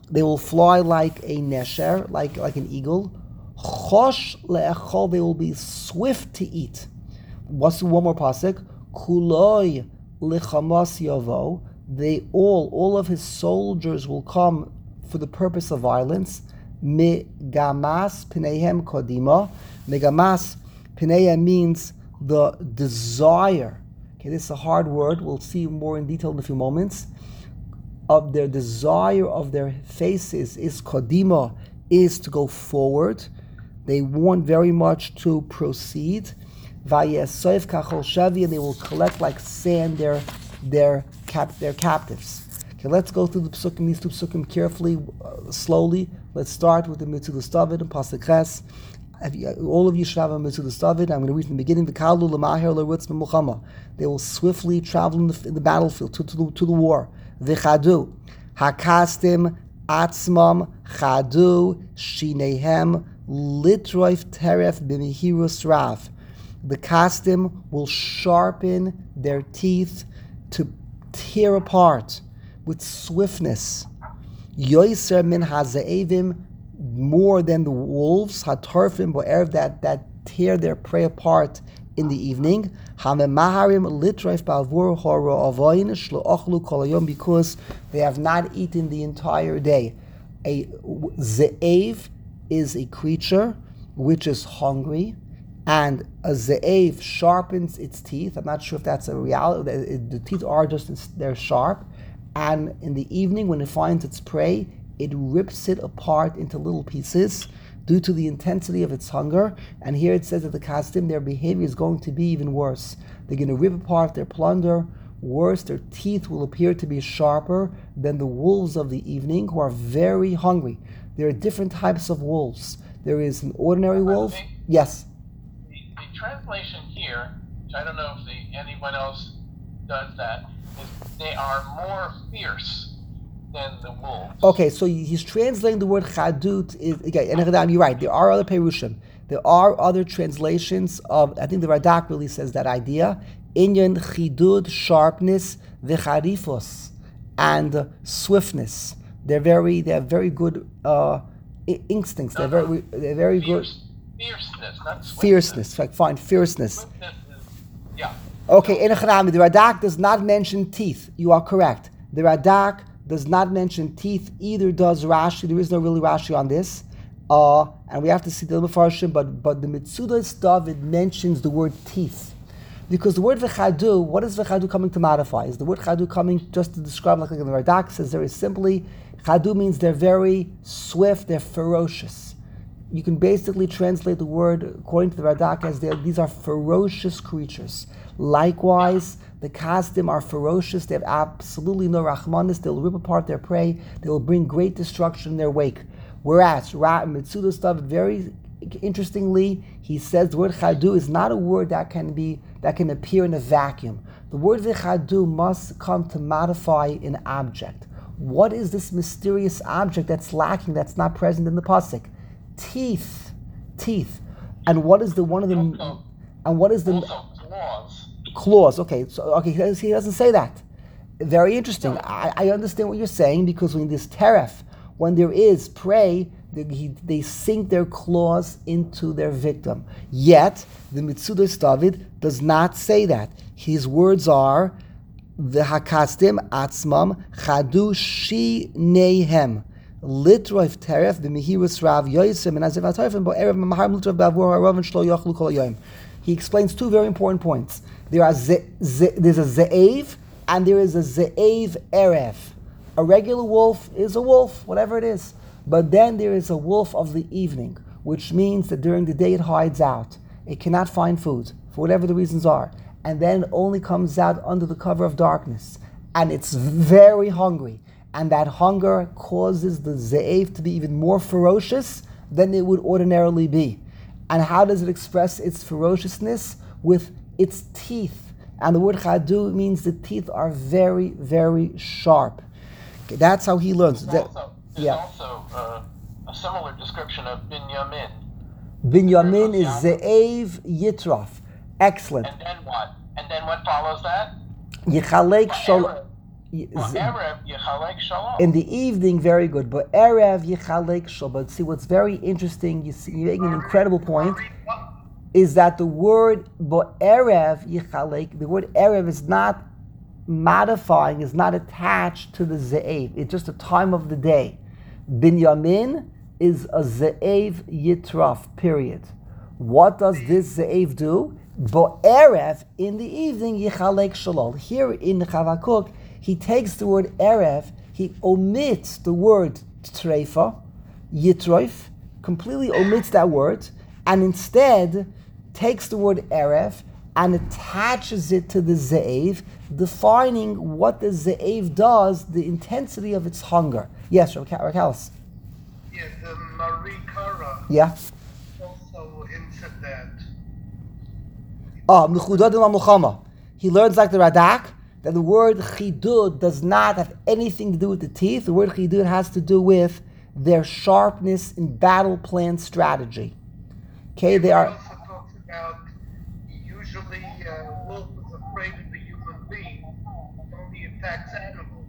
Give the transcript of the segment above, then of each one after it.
They will fly like a nesher, like an eagle. Chosh le'echol, they will be swift to eat. What's one more pasuk? Kuloi lechamas yavo. They all of his soldiers will come for the purpose of violence. Megamas pneihem kodima. Megamas pneihem means the desire. Okay, this is a hard word. We'll see more in detail in a few moments. Of their desire of their faces is kodima, is to go forward. They want very much to proceed. Vayesoif kachol shavi, and they will collect like sand their captives. Okay, let's go through the psukim, these two psukim carefully, slowly. Let's start with the Mitzvah David and Pasuk Ches. All of you should have a Mitzvah David. I'm going to read from the beginning. V'kalu l'maher l'rutz b'mulchama. They will swiftly travel in the battlefield to the war. V'chadu hakastim atzmam chadu shinehem litroif teref b'mihirus rav. The kastim will sharpen their teeth to tear apart with swiftness. Yoiser min hazaevim, more than the wolves, hatarfim bo'erev, that tear their prey apart in the evening. Hamemaharim litroif ba'avur horo avoyin shlo'ochlu kol hayom, because they have not eaten the entire day. A ze'ev is a creature which is hungry, and a ze'ev sharpens its teeth. I'm not sure if that's a reality. The teeth are they're sharp, and in the evening when it finds its prey, it rips it apart into little pieces due to the intensity of its hunger. And here it says that the kastim, their behavior is going to be even worse. They're going to rip apart their plunder. Worse, their teeth will appear to be sharper than the wolves of the evening, who are very hungry. There are different types of wolves. There is an ordinary wolf. Yes. The translation here, which I don't know if anyone else does that, is they are more fierce than the wolves. Okay, so he's translating the word chadut. And you're right. There are other perushim. There are other translations of. I think the Radak really says that idea. Inyan chidud, sharpness, v'charifos, and swiftness. They have very good instincts. They're very good. Fierceness, not swiftness. Fierceness, fine, fierceness. Swiftness is, yeah. Okay, in Echanami, the Radak does not mention teeth. You are correct. The Radak does not mention teeth, either does Rashi. There is no really Rashi on this. And we have to see the Mefarshim, but the Mitzudas David mentions the word teeth. Because the word v'chadu, what is v'chadu coming to modify? Is the word chadu coming just to describe, like the Radak says very simply, chadu means they're very swift, they're ferocious. You can basically translate the word, according to the Radak, as these are ferocious creatures. Likewise, the kasdim are ferocious, they have absolutely no rachmanis, they'll rip apart their prey, they will bring great destruction in their wake. Whereas, Mitzudas David, very interestingly, he says the word chadu is not a word that can appear in a vacuum. The word v'chadu must come to modify an object. What is this mysterious object that's lacking, that's not present in the pasuk? Teeth. And what is claws. Okay, he doesn't say that. Very interesting. I understand what you're saying, because when there's teref, when there is prey, they sink their claws into their victim. Yet, the Mitzudas David does not say that. His words are, V'hakastim atzmam chadu shinehem litroif teref b'mihirus rav yoysim and azev atarfim bo'erev mamahar litroif b'avur harav shlo yochlu kol hayom. He explains two very important points. There's a ze'ev and there is a ze'ev erev. A regular wolf is a wolf, whatever it is. But then there is a wolf of the evening, which means that during the day it hides out. It cannot find food, for whatever the reasons are. And then it only comes out under the cover of darkness. And it's very hungry. And that hunger causes the ze'ev to be even more ferocious than it would ordinarily be. And how does it express its ferociousness? With its teeth. And the word chadu means the teeth are very, very sharp. Okay, that's how he learns. There's also a similar description of Binyamin. Binyamin is ze'ev yitraf. Excellent. And then what? And then what follows that? Yichalek shol. Erev Yechalek Shalom. In the evening, very good. But Erev Yichalek Shalom. But see, what's very interesting, you're making an incredible point, is that the word Erev Yichalek, the word Erev is not modifying, is not attached to the Ze'ev. It's just a time of the day. Binyamin is a Ze'ev Yitraf, period. What does this Ze'ev do? Erev, in the evening, Yichalek Shalom. Here in Chavakuk, he takes the word Erev, he omits the word Treifa, Yitroif, completely omits that word, and instead takes the word Erev and attaches it to the Ze'ev, defining what the Ze'ev does, the intensity of its hunger. Yes, Rakalis. Yeah, the Marie Kara Yeah. also hints at that. Mechudad Mulchama. He learns like the Radak that the word chidud does not have anything to do with the teeth. The word chidud has to do with their sharpness in battle plan strategy. Okay, they are. He also talks about usually wolf is afraid of the human being, only attacks animals.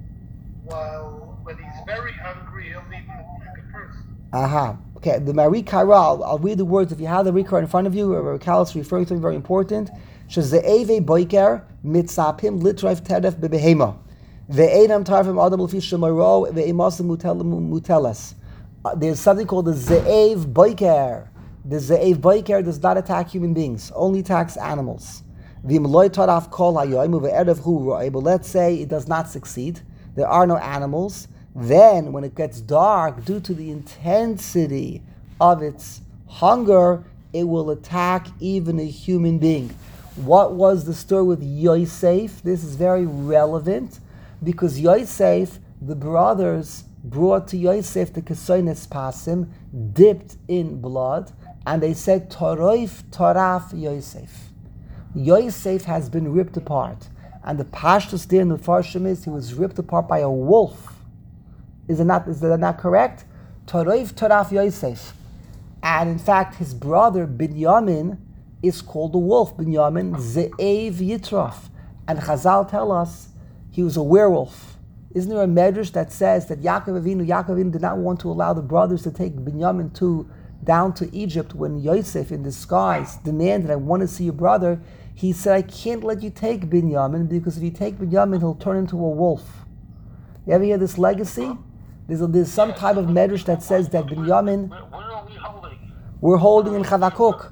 While when he's very hungry, he'll even attack a person. Aha. Okay, the Marie Kara, I'll read the words. If you have the Marie Kara in front of you, Kalis referring to something very important. Sheze'eve boiker mitzapim litraif teref bebehema. Ve'enam tarfim adam l'fi shemaro ve'emasim mutelas. There's something called the Ze'ev boiker. The Ze'ev boiker does not attack human beings, only attacks animals. V'im loy taraf kol hayoim uve'erev hu ro'eh. But let's say it does not succeed. There are no animals. Then, when it gets dark, due to the intensity of its hunger, it will attack even a human being. What was the story with Yosef? This is very relevant because Yosef, the brothers brought to Yosef the Kesoines Pasim, dipped in blood, and they said, Toroif Toraf Yosef. Yosef has been ripped apart. And the Pashtus there in the Farshim is he was ripped apart by a wolf. Is that not correct? Toroif Toraf Yosef. And in fact, his brother Binyamin is called a wolf. Binyamin Ze'ev Yitraf. And Chazal tell us he was a werewolf. Isn't there a medrash that says that Yaakov Avinu did not want to allow the brothers to take Binyamin down to Egypt when Yosef in disguise demanded, I want to see your brother. He said, I can't let you take Binyamin because if you take Binyamin, he'll turn into a wolf. You ever hear this legacy? There's some type of medrash that says that Binyamin. Where are we holding? We're holding in Chavakuk,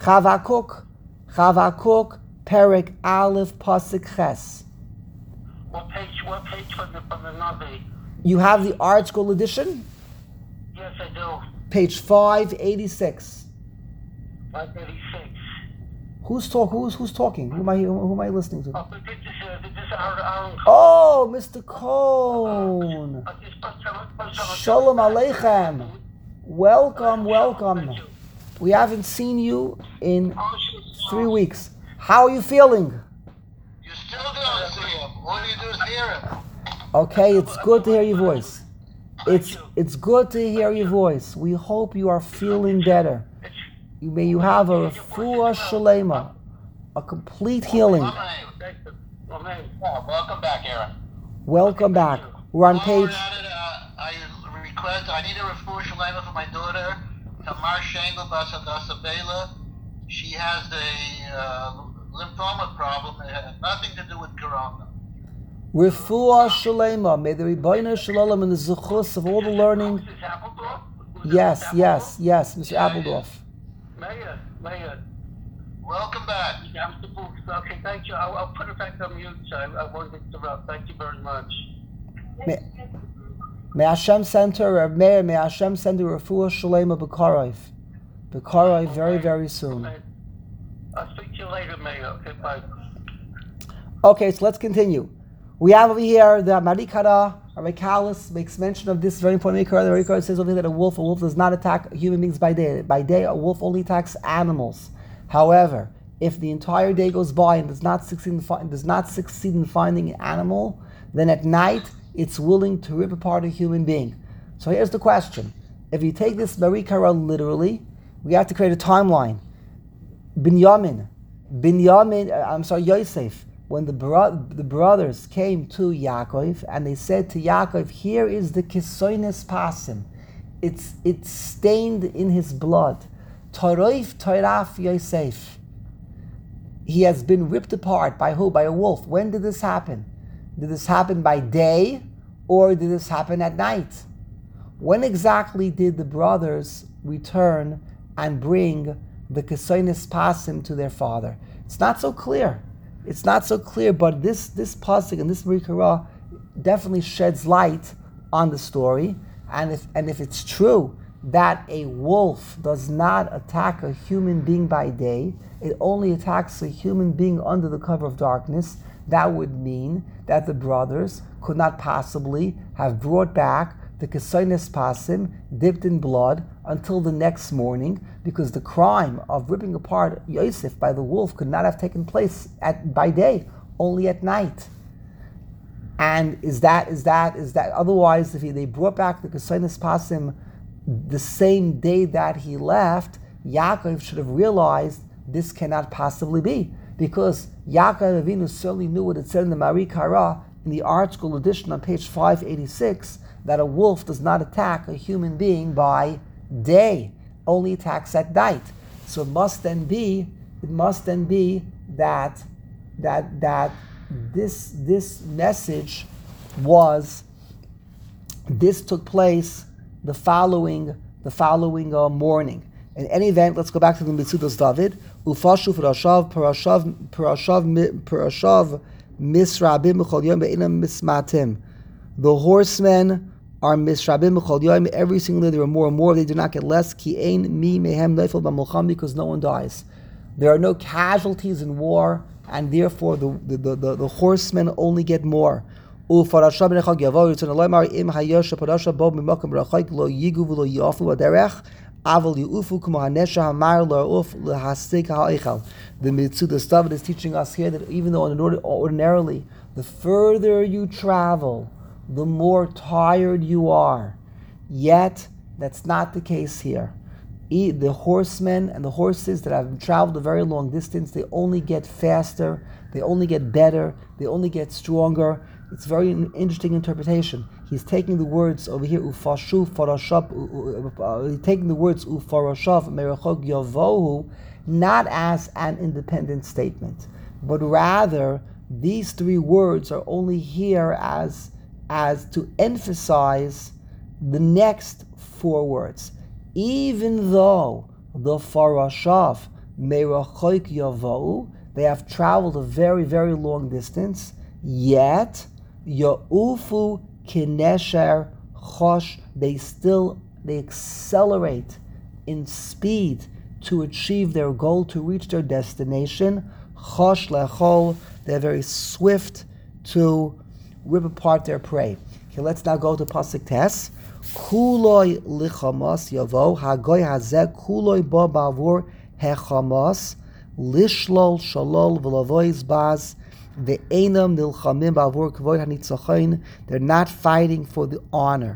Perek Aleph Pasuk Ches. What page from the Navi? You have the Art School edition? Yes, I do. Page 586. 536. Who's talking? Who am I listening to? Oh, but this is our Oh, Mr. Cohn. Shalom Aleichem. Welcome. We haven't seen you in 3 weeks. How are you feeling? You still don't see him. All you do is hear him. Okay, it's good to hear your voice. It's good to hear your voice. We hope you are feeling better. May you have a refuah shalema, a complete healing. Welcome back, Aaron. Welcome back. We're on page. I need a refuah shalema for my daughter, Tamar Shengel Basadasa Bela. She has a lymphoma problem. It had nothing to do with corona. Refuah shalema. May the Rebbeinu Shalom and the zuchus of all the learning. Yes, Mr. Appledorf. Mayor. Welcome back. Okay, thank you. I'll put it back on mute, so I won't interrupt. Thank you very much. May Hashem send her, Mayor, may Hashem send her refuah shalema b'karayv very, very soon. I'll speak to you later, Mayor. Okay, bye. Okay, so let's continue. We have over here the Marie Kara, Kalis makes mention of this very important Marie Kara. The Marie Kara says over here that a wolf does not attack human beings by day. By day, a wolf only attacks animals. However, if the entire day goes by and does not succeed in finding an animal, then at night it's willing to rip apart a human being. So here's the question: if you take this Marie Kara literally, we have to create a timeline. Yosef. when the brothers came to Yaakov and they said to Yaakov, here is the kisoines pasim. It's stained in his blood. Toroif toiraf Yosef. He has been ripped apart by who? By a wolf. When did this happen? Did this happen by day or did this happen at night? When exactly did the brothers return and bring the kisoines pasim to their father? It's not so clear. It's not so clear, but this pasuk and this Rikara definitely sheds light on the story. And if it's true that a wolf does not attack a human being by day, it only attacks a human being under the cover of darkness, that would mean that the brothers could not possibly have brought back the kisoines pasim dipped in blood until the next morning, because the crime of ripping apart Yosef by the wolf could not have taken place by day, only at night. And is that otherwise, if they brought back the kisoines pasim the same day that he left, Yaakov should have realized this cannot possibly be, because Yaakov Avinu certainly knew what it said in the Mari Kara in the ArtScroll edition on page 586, that a wolf does not attack a human being by day, only attacks at night. So it must then be that this message took place the following morning. In any event, let's go back to the Mitzudas David. Ufashu parashav misrabim b'chol yom be'inam mismatim. The horsemen are misrabim b'chol yom. Every single day there are more and more. They do not get less. Ki ein mi mehem neifel b'mulcham, because no one dies. There are no casualties in war, and therefore the horsemen only get more. Ufarashav b'nechag yavo yitzon aloymar im hayosha parashav bo b'makom rachayk lo yigu v'lo yafu v'derech. The Mitzudas David is teaching us here that even though ordinarily the further you travel, the more tired you are, yet that's not the case here. The horsemen and the horses that have traveled a very long distance, they only get faster, they only get better, they only get stronger. It's very interesting interpretation. He's taking the words over here, ufashu farashav, taking the words ufarashav merachog yavohu, not as an independent statement, but rather these three words are only here as to emphasize the next four words. Even though the farashav merachog yavohu, they have traveled a very, very long distance, yet Ya'ufu kinesher chosh, they accelerate in speed to achieve their goal, to reach their destination. Chosh lechol, they're very swift to rip apart their prey. Okay, let's now go to Pasuk Tes. Kuloi lichamas yavo, hagoy hazeh kuloi bo bavur hechamas, lishlol shalol v'lavois baz. They're not fighting for the honor.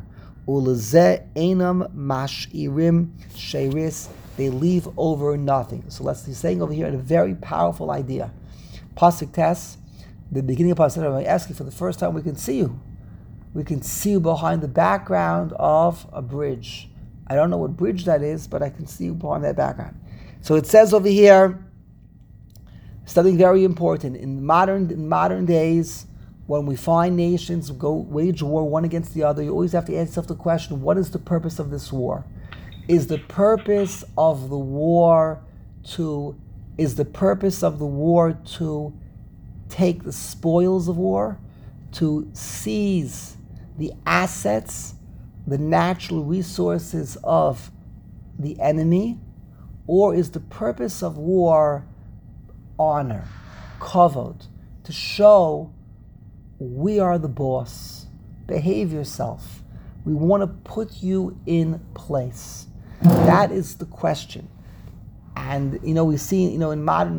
They leave over nothing. So he's saying over here a very powerful idea. Pasuk Tes, the beginning of Pasuk, I'm asking for the first time, we can see you. We can see you behind the background of a bridge. I don't know what bridge that is, but I can see you behind that background. So it says over here, something very important. In modern days, when we find nations wage war one against the other, you always have to ask yourself the question, what is the purpose of this war? Is the purpose of the war to take the spoils of war, to seize the assets, the natural resources of the enemy, or is the purpose of war honor, kavod, to show we are the boss, behave yourself, we want to put you in place? That is the question. And we see in modern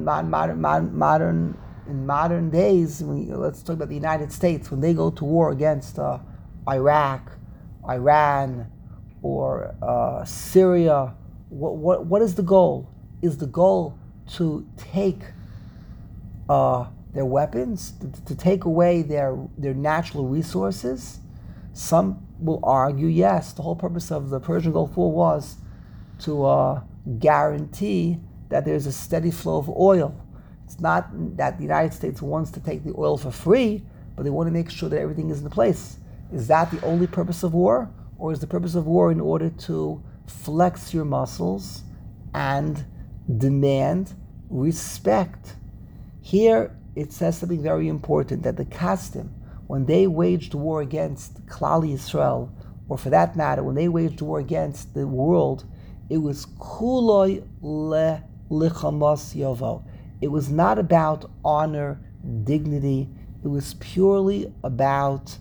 days, let's talk about the United States, when they go to war against Iraq, Iran, or Syria, what is the goal? Is the goal to take their weapons, to take away their natural resources? Some will argue, yes, the whole purpose of the Persian Gulf War was to guarantee that there's a steady flow of oil. It's not that the United States wants to take the oil for free, but they want to make sure that everything is in place. Is that the only purpose of war? Or is the purpose of war in order to flex your muscles and demand respect? Here it says something very important, that the Kasdim, when they waged war against Klal Yisrael, or for that matter, when they waged war against the world, it was kuloi lichamas yovo. It was not about honor, dignity. It was purely about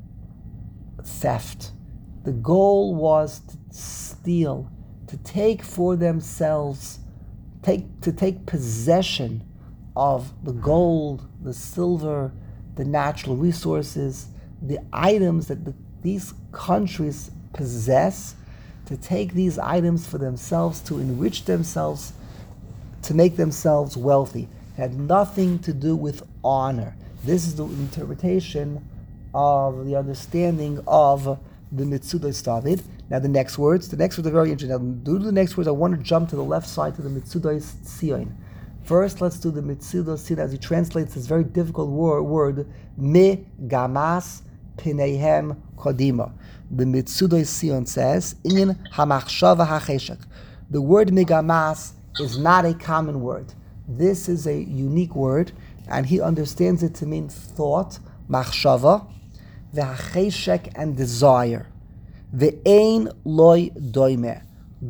theft. The goal was to steal, to take for themselves, to take possession of the gold, the silver, the natural resources, the items that these countries possess, to take these items for themselves, to enrich themselves, to make themselves wealthy. It had nothing to do with honor. This is the interpretation of the understanding of the Mitzudos David. Now the next words are very interesting. Now, due to the next words, I want to jump to the left side to the Mitzudos Tzion. First, let's do the Mitzudos Tzion as he translates this very difficult word, Me Gamas Pinehem Kodima. The Mitzudos Tzion says, In Hamachshava HaCheshek. The word Megamas is not a common word. This is a unique word, and he understands it to mean thought, machshava, v'hacheshek, and desire. Ve'ein loy doime.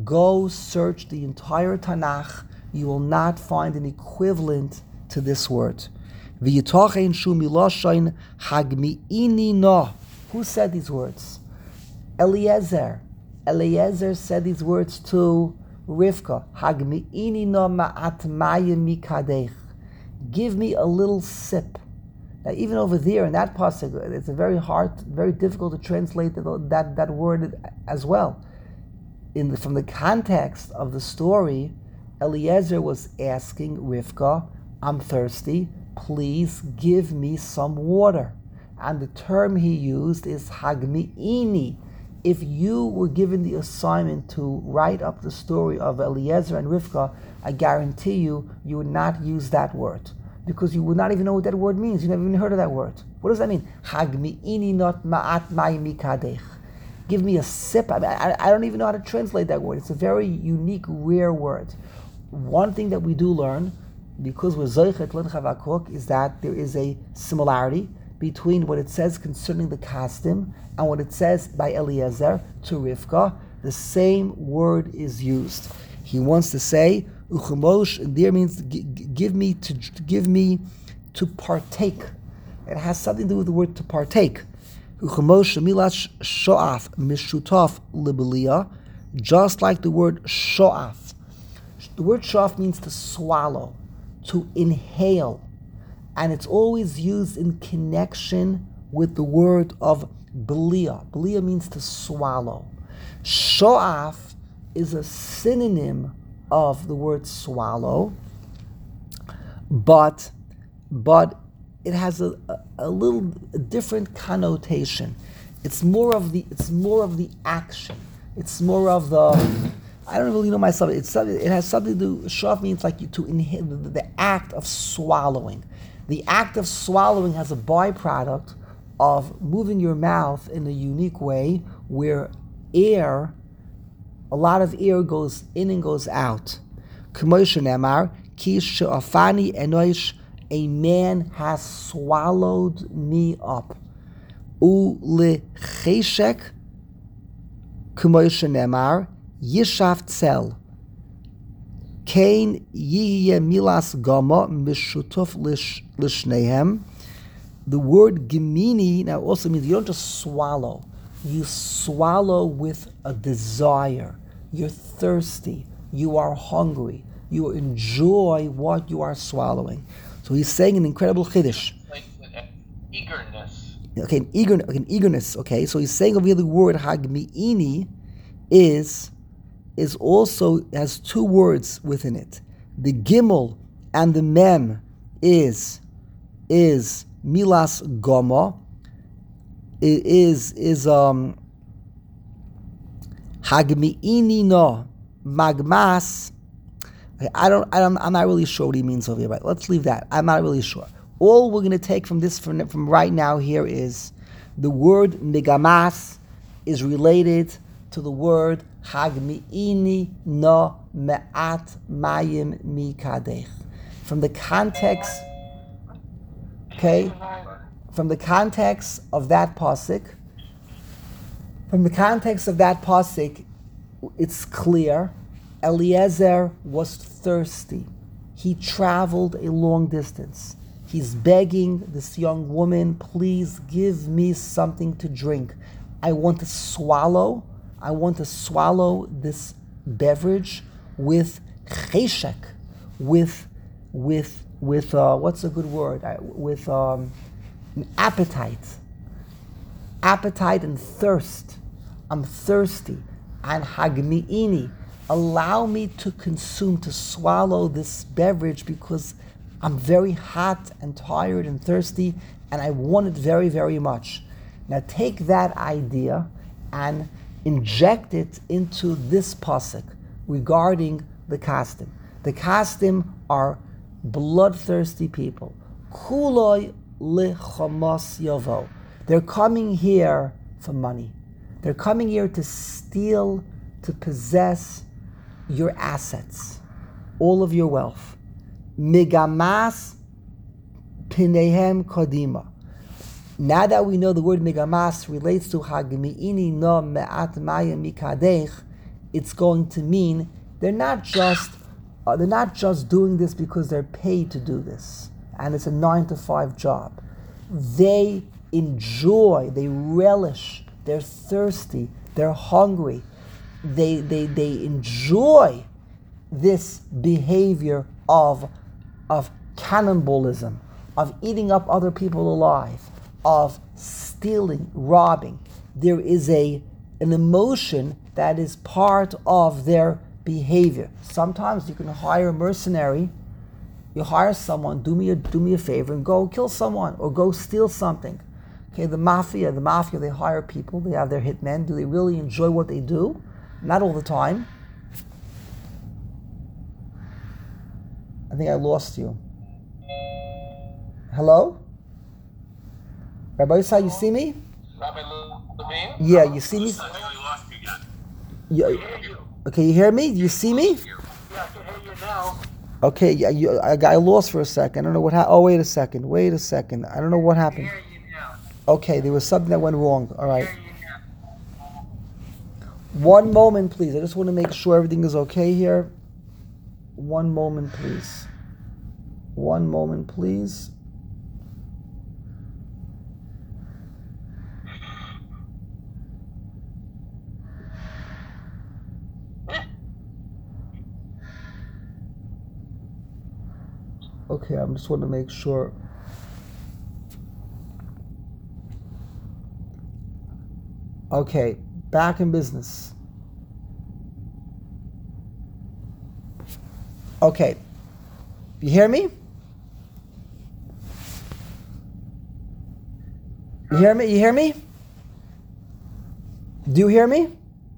Go search the entire Tanakh. You will not find an equivalent to this word. V'yitochen shu miloshain hagmi'ini no. Who said these words? Eliezer. Eliezer said these words to Rivka. Hagmi'ini no ma'at mayim mikadech. Give me a little sip. Now, even over there in that pasuk, it's a very difficult to translate that word as well. From the context of the story, Eliezer was asking Rivka, I'm thirsty, please give me some water. And the term he used is hagmi'ini. If you were given the assignment to write up the story of Eliezer and Rivka, I guarantee you would not use that word, because you would not even know what that word means. You never even heard of that word. What does that mean? Hagmi'ini not ma'at mayim mikadech. Give me a sip. I don't even know how to translate that word. It's a very unique, rare word. One thing that we do learn, because we're Zoichet Len Chavakuk, is that there is a similarity between what it says concerning the Kasdim and what it says by Eliezer to Rivka. The same word is used. He wants to say, Uchemosh, and there means give me to partake. It has something to do with the word to partake. Uchemosh milash shoaf mishutaf libelia, just like the word shoaf. The word shoaf means to swallow, to inhale, and it's always used in connection with the word of belia. Belia means to swallow. Shoaf is a synonym of the word swallow, but it has a little different connotation. It's more of the action. It's more of the, I don't really know myself. It has something to do. Shoaf means like to inhale, the act of swallowing. The act of swallowing has a byproduct of moving your mouth in a unique way, where a lot of air goes in and goes out. K'moshe Nemar, ki she'afani enosh, a man has swallowed me up. U'lecheshek, K'moshe Nemar, yishav tzel. Kain yihye milas gama mishutuf lishnehem. The word gemini now also means you don't just swallow. You swallow with a desire. You're thirsty. You are hungry. You enjoy what you are swallowing. So he's saying an incredible chiddush. Like eagerness. Okay, an eagerness. Okay, so he's saying over here the word hagmi'ini is also has two words within it. The gimel and the mem is is milas goma. It is hagmi'ini no magmas. I'm not really sure what he means over here, but let's leave that. I'm not really sure. All we're going to take from this from right now here is the word migamas is related to the word hagmi'ini no me'at mayim mikadech. From the context, okay, from the context of that pasuk, it's clear Eliezer was thirsty. He traveled a long distance. He's begging this young woman, please give me something to drink. I want to swallow this beverage with cheshek, with what's a good word? With appetite and thirst. I'm thirsty. And hagmi'ini, allow me to consume, to swallow this beverage because I'm very hot and tired and thirsty and I want it very, very much. Now take that idea and inject it into this pasuk regarding the Kasdim. The Kasdim are bloodthirsty people. Kuloi lichamos yavo. They're coming here for money. They're coming here to steal, to possess your assets, all of your wealth. Migamas pinehem kodima. Now that we know the word migamas relates to hagmi'ini no me'at maya mikadech, it's going to mean they're not just doing this because they're paid to do this, and it's a 9-to-5 job. They enjoy, they relish, they're thirsty, they're hungry. They enjoy this behavior of cannibalism, of eating up other people alive, of stealing, robbing. There is an emotion that is part of their behavior. Sometimes you can hire a mercenary. You hire someone, do me a favor and go kill someone or go steal something. Okay, the mafia, they hire people, they have their hitmen. Do they really enjoy what they do? Not all the time. I think I lost you. Hello? Rabbi Yisai, you see me? Rabbi Levine? Yeah, you see me? We lost you again. Okay, you hear me? Do you see me? Yeah, I can hear you now. Okay, yeah, I got lost for a second. I don't know what happened. Oh, wait a second. I don't know what happened. I hear you now. Okay, there was something that went wrong. All right. I hear you now. One moment, please. I just want to make sure everything is okay here. One moment, please. Okay, I just want to make sure. Okay, back in business. Okay, you hear me? You hear me? Do you hear me?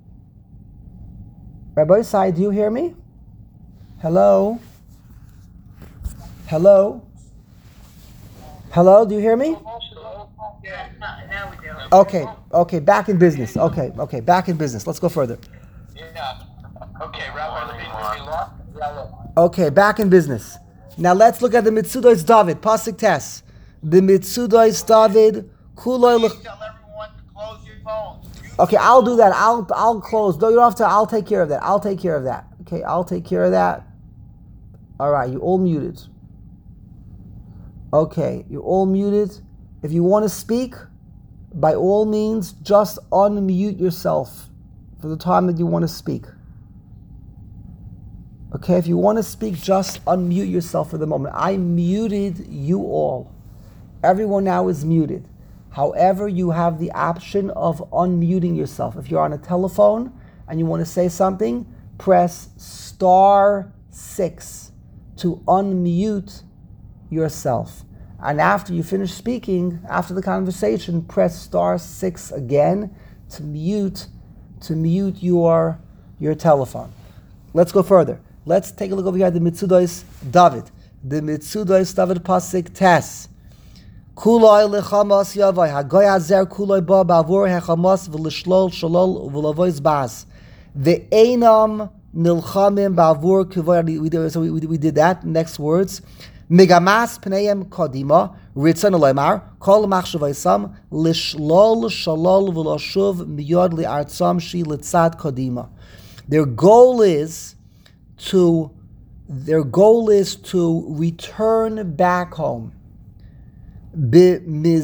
Rabbi Yisai, do you hear me? Hello? Hello, do you hear me? Yeah, now we do. Okay, back in business. Okay, back in business. Let's go further. Yeah. Okay, Rabbi Levine, we lost. Okay, back in business. Now let's look at the Mitzudois David, Pasuk Tes. The Mitzudois David, Kuloi Please tell everyone to close your phones. Okay, I'll do that. I'll close. No, you don't have to. I'll take care of that. Okay, I'll take care of that. All right, you all muted. Okay, you're all muted. If you want to speak, by all means, just unmute yourself for the time that you want to speak. Okay, if you want to speak, just unmute yourself for the moment. I muted you all. Everyone now is muted. However, you have the option of unmuting yourself. If you're on a telephone and you want to say something, press *6 to unmute yourself. And after you finish speaking, after the conversation, press *6 again to mute your telephone. Let's go further. Let's take a look over here at the Mitzudos David. The Mitzudos David Pasik Tes. Kuloi lechamas yavai hagoy azer kuloi ba bavur hechamas v'lishlol shalol v'lavois bas ve'enam nilchamim bavur kivoi. So we did that. Next words. Megamas pneim kodima ritzon aloymar kol machshavaysam lishlol shalol v'lashuv miyod li'artzam shi litzad kodima. Their goal is to return back home. To the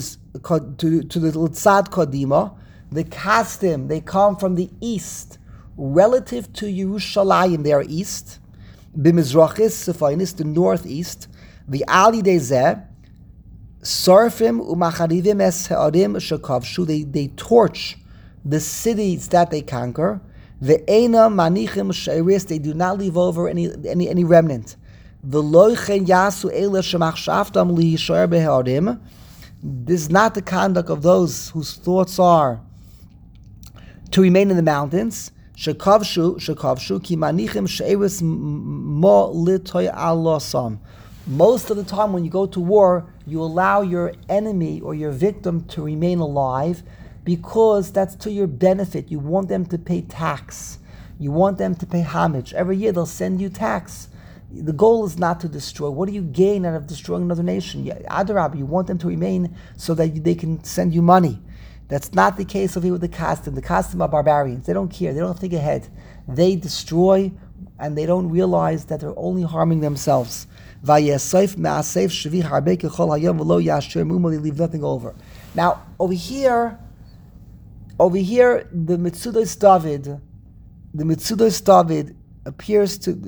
Litzad Kodima, the Kasdim, they come from the east, relative to Yerushalayim, they are east. B'mizrachis Sefainis, the northeast. The Ali Dezeh, Sarfim u'macharivim es ha'arim shekavshu, they torch the cities that they conquer. Ve'ena manichim sheiris, they do not leave over any remnant. This is not the conduct of those whose thoughts are to remain in the mountains. Most of the time when you go to war, you allow your enemy or your victim to remain alive because that's to your benefit. You want them to pay tax. You want them to pay homage. Every year they'll send you tax. The goal is not to destroy. What do you gain out of destroying another nation? Adarab, you want them to remain so that they can send you money. That's not the case over here with the Kasdim. The Kasdim are barbarians. They don't care. They don't think ahead. They destroy and they don't realize that they're only harming themselves. They leave nothing over. Now, over here, the Mitzudos David appears to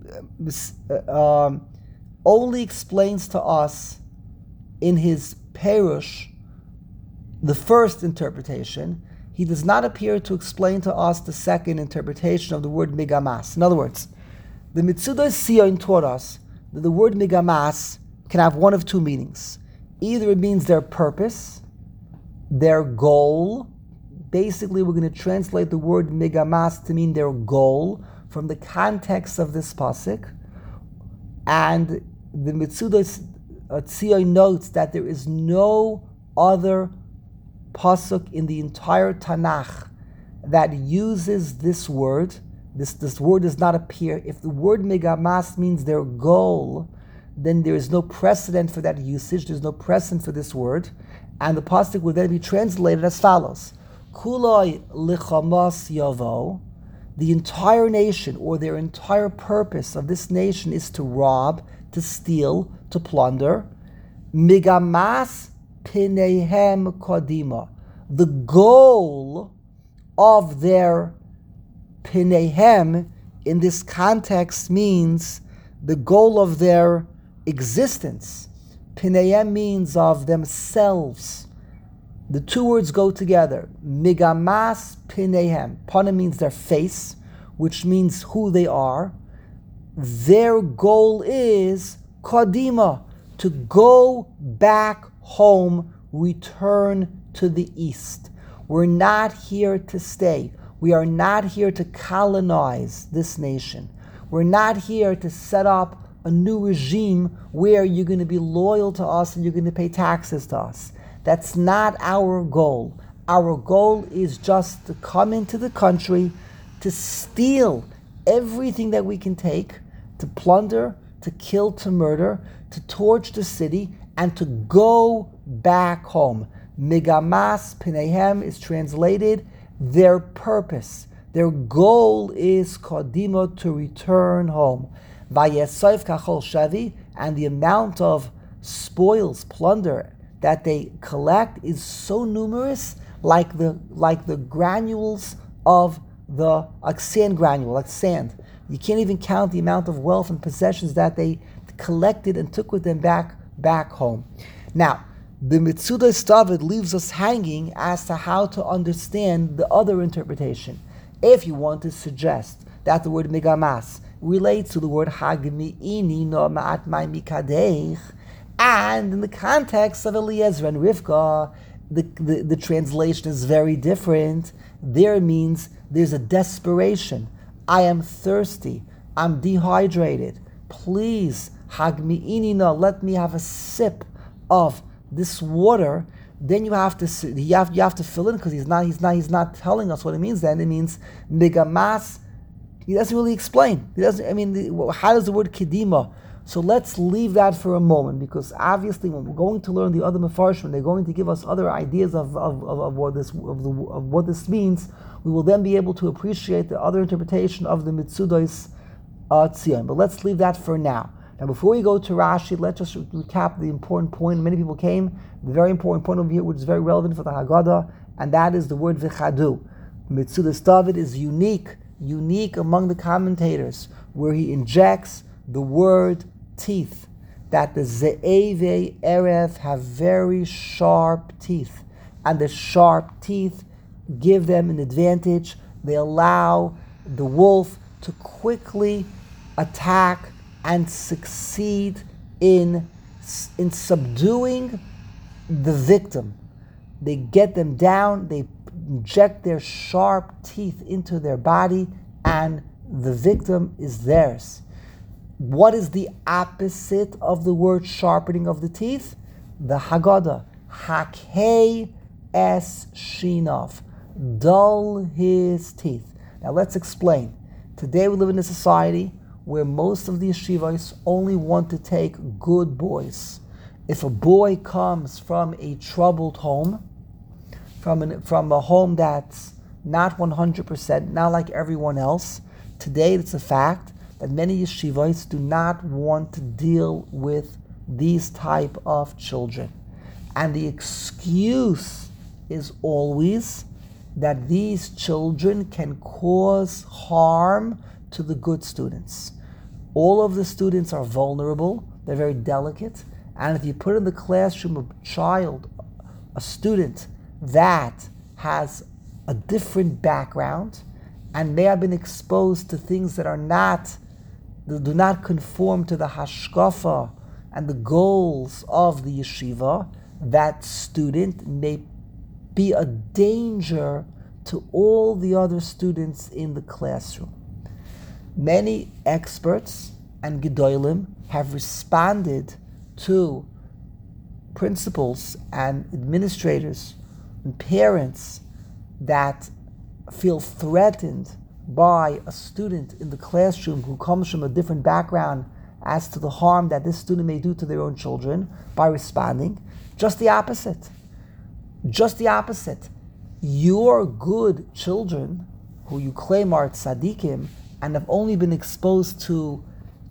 only explains to us in his Perush the first interpretation. He does not appear to explain to us the second interpretation of the word Migamas. In other words, the Mitzudos Sion taught us that the word Migamas can have one of two meanings. Either it means their purpose, their goal. Basically, we're going to translate the word Migamas to mean their goal from the context of this pasuk, and the Mitzudos Tzion notes that there is no other pasuk in the entire Tanakh that uses this word. This word does not appear. If the word Megamas means their goal, then there is no precedent for that usage. There's no precedent for this word, and the pasuk would then be translated as follows: Kuloi lichamas yavo. The entire nation, or their entire purpose of this nation, is to rob, to steal, to plunder. Migamas pinehem kodima. The goal of their pinehem in this context means the goal of their existence. Pinehem means of themselves. The two words go together. Migamas pinehem. Pana means their face, which means who they are. Their goal is kadima, to go back home, return to the east. We're not here to stay. We are not here to colonize this nation. We're not here to set up a new regime where you're going to be loyal to us and you're going to pay taxes to us. That's not our goal. Our goal is just to come into the country, to steal everything that we can take, to plunder, to kill, to murder, to torch the city, and to go back home. Migamas pinehem is translated their purpose. Their goal is kadima, to return home. Vayesayf kachol shavi, and the amount of spoils, plunder that they collect is so numerous, like the granules of like sand granule, like sand. You can't even count the amount of wealth and possessions that they collected and took with them back home. Now, the Mitzudos David leaves us hanging as to how to understand the other interpretation. If you want to suggest that the word migamas relates to the word hagmi'ini no ma'at mai mikadech, And in the context of Eliezer and Rivka, the translation is very different. There it means there's a desperation. I am thirsty. I'm dehydrated. Please, hagmi'inina, let me have a sip of this water. Then you have to fill in, because he's not telling us what it means. Then it means migamas. He doesn't really explain. How does the word kedima? So let's leave that for a moment, because obviously when we're going to learn the other mefarshim, they're going to give us other ideas of what this means. We will then be able to appreciate the other interpretation of the Mitzudos Tzion. But let's leave that for now. Now, before we go to Rashi, let's just recap the important point. Many people came. The very important point over here, which is very relevant for the Haggadah, and that is the word v'chadu. Mitzudos David is unique among the commentators, where he injects the word teeth, that the Ze'evei Erev have very sharp teeth, and the sharp teeth give them an advantage. They allow the wolf to quickly attack and succeed in subduing the victim. They get them down, they inject their sharp teeth into their body, and the victim is theirs. What is the opposite of the word sharpening of the teeth? The Haggadah. Hakei es shinov. Dull his teeth. Now let's explain. Today we live in a society where most of the yeshivos only want to take good boys. If a boy comes from a troubled home, from a home that's not 100%, not like everyone else, today it's a fact that many yeshivos do not want to deal with these type of children. And the excuse is always that these children can cause harm to the good students. All of the students are vulnerable, they're very delicate, and if you put in the classroom a student that has a different background and may have been exposed to things that do not conform to the hashkafa and the goals of the yeshiva, that student may be a danger to all the other students in the classroom. Many experts and gedolim have responded to principals and administrators and parents that feel threatened by a student in the classroom who comes from a different background as to the harm that this student may do to their own children, by responding just the opposite. Just the opposite. Your good children, who you claim are tzaddikim, and have only been exposed to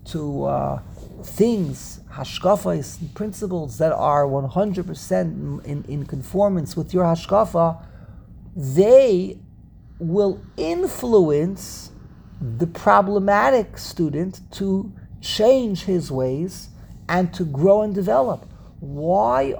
things, hashkafas, principles that are 100% in conformance with your hashkafa, they will influence the problematic student to change his ways and to grow and develop. Why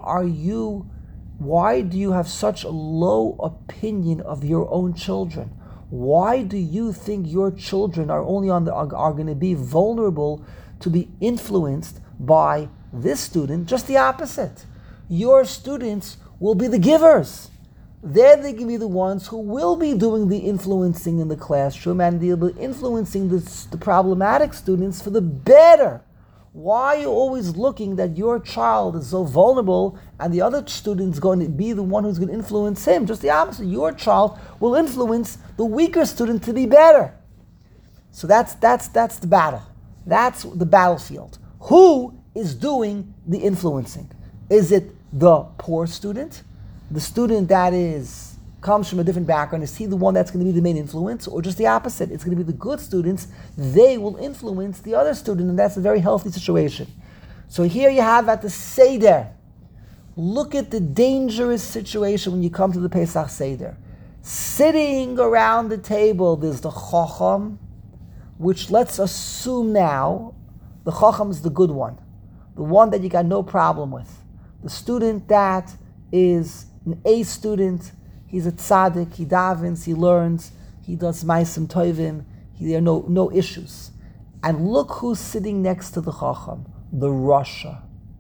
do you have such a low opinion of your own children? Why do you think your children are going to be vulnerable to be influenced by this student? Just the opposite. Your students will be the givers. They can be the ones who will be doing the influencing in the classroom, and they'll be influencing the problematic students for the better. Why are you always looking that your child is so vulnerable and the other student's going to be the one who's going to influence him? Just the opposite. Your child will influence the weaker student to be better. So that's the battle. That's the battlefield. Who is doing the influencing? Is it the poor student? The student that comes from a different background, is he the one that's going to be the main influence? Or just the opposite? It's going to be the good students. They will influence the other student, and that's a very healthy situation. So here you have at the Seder. Look at the dangerous situation when you come to the Pesach Seder. Sitting around the table, there's the Chacham, which let's assume now, the Chacham is the good one. The one that you got no problem with. The student that is an A student, he's a tzaddik, he davens, he learns, he does ma'asim tovim, there are no issues. And look who's sitting next to the Chacham, the Rasha.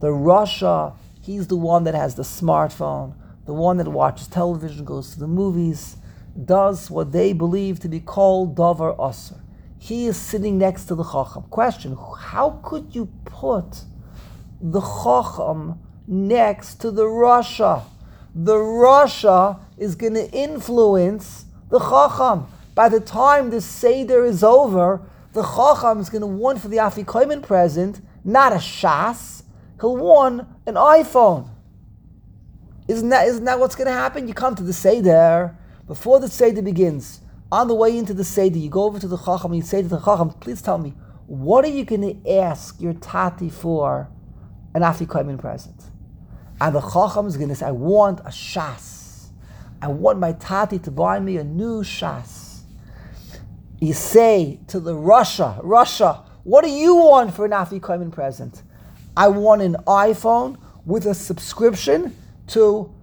The Rasha, he's the one that has the smartphone, the one that watches television, goes to the movies, does what they believe to be called Davar Asr. He is sitting next to the Chacham. Question, how could you put the Chacham next to the Rasha? The Rasha is going to influence the Chacham. By the time the Seder is over, the Chacham is going to want for the Afikomen present, not a Shas, he'll want an iPhone. Isn't that what's going to happen? You come to the Seder, before the Seder begins, on the way into the Seder, you go over to the Chacham and you say to the Chacham, please tell me, what are you going to ask your Tati for an Afikomen present? And the Chacham is going to say, I want a Shas. I want my Tati to buy me a new Shas. You say to the Rasha, what do you want for an Afikomen present? I want an iPhone with a subscription to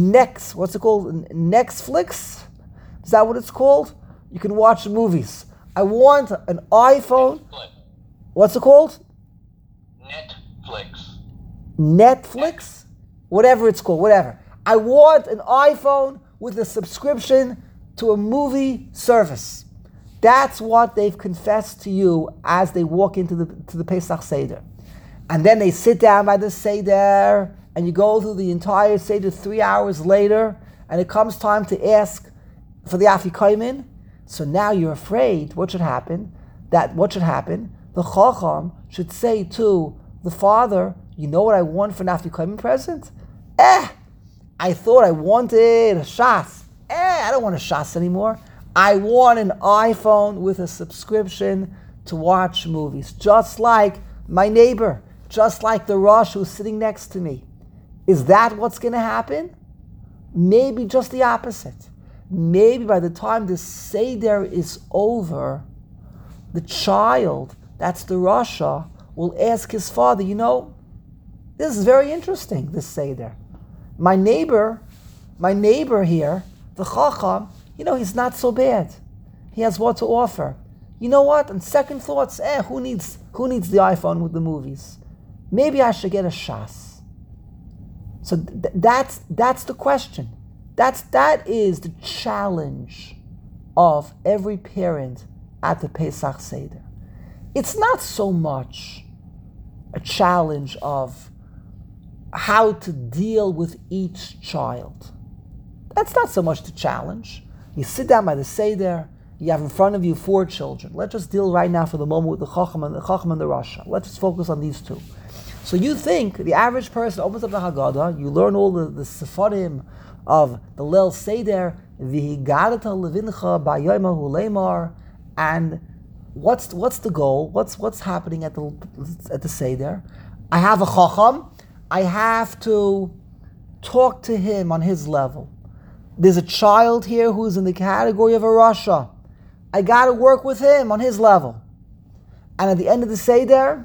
Netflix? Is that what it's called? You can watch movies. I want an iPhone. What's it called? Netflix? Whatever it's called, whatever. I want an iPhone with a subscription to a movie service. That's what they've confessed to you as they walk into the Pesach Seder. And then they sit down by the Seder, and you go through the entire Seder 3 hours later, and it comes time to ask for the Afikomen. So now you're afraid. What should happen? The Chacham should say to the father, you know what I want for an Afikomen present? I thought I wanted a Shas. I don't want a Shas anymore. I want an iPhone with a subscription to watch movies. Just like my neighbor, just like the Rosh who's sitting next to me. Is that what's going to happen? Maybe just the opposite. Maybe by the time the Seder is over, the child, that's the Rasha, will ask his father, this is very interesting, this Seder. My neighbor here, the Chacham, he's not so bad. He has what to offer. You know what? On second thoughts, who needs the iPhone with the movies? Maybe I should get a Shas. So that's the question. That is the challenge of every parent at the Pesach Seder. It's not so much a challenge of how to deal with each child. That's not so much the challenge. You sit down by the Seder, you have in front of you 4 children. Let's just deal right now for the moment with the Chacham and the Rasha. Let's just focus on these 2. So you think the average person opens up the Haggadah, you learn all the Sefarim of the Leil Seder, V'higadata levincha b'yomahu leimar, and what's the goal? What's happening at the Seder? I have a Chacham. I have to talk to him on his level. There's a child here who's in the category of a Rasha. I got to work with him on his level. And at the end of the Seder,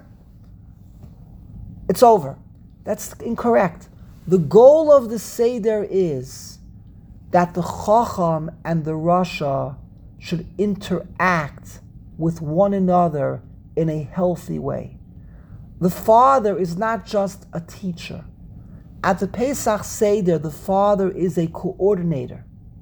it's over. That's incorrect. The goal of the Seder is that the Chacham and the Rasha should interact with one another in a healthy way. The father is not just a teacher. At the Pesach Seder, the father is a coordinator.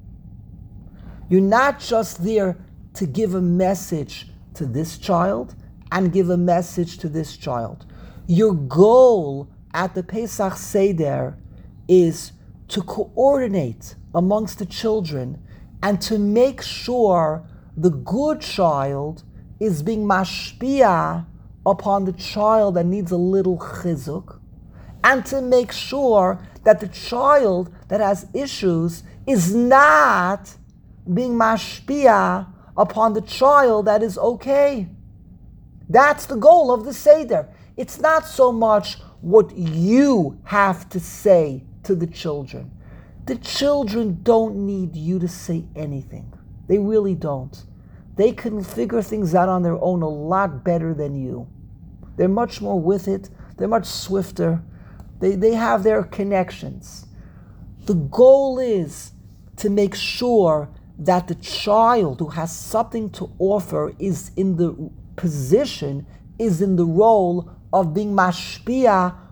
You're not just there to give a message to this child and give a message to this child. Your goal at the Pesach Seder is to coordinate amongst the children and to make sure the good child is being mashpia upon the child that needs a little chizuk, and to make sure that the child that has issues is not being mashpia upon the child that is okay. That's the goal of the Seder. It's not so much what you have to say to the children. The children don't need you to say anything. They really don't. They can figure things out on their own a lot better than you. They're much more with it. They're much swifter. They have their connections. The goal is to make sure that the child who has something to offer is in the position, is in the role of being mashpia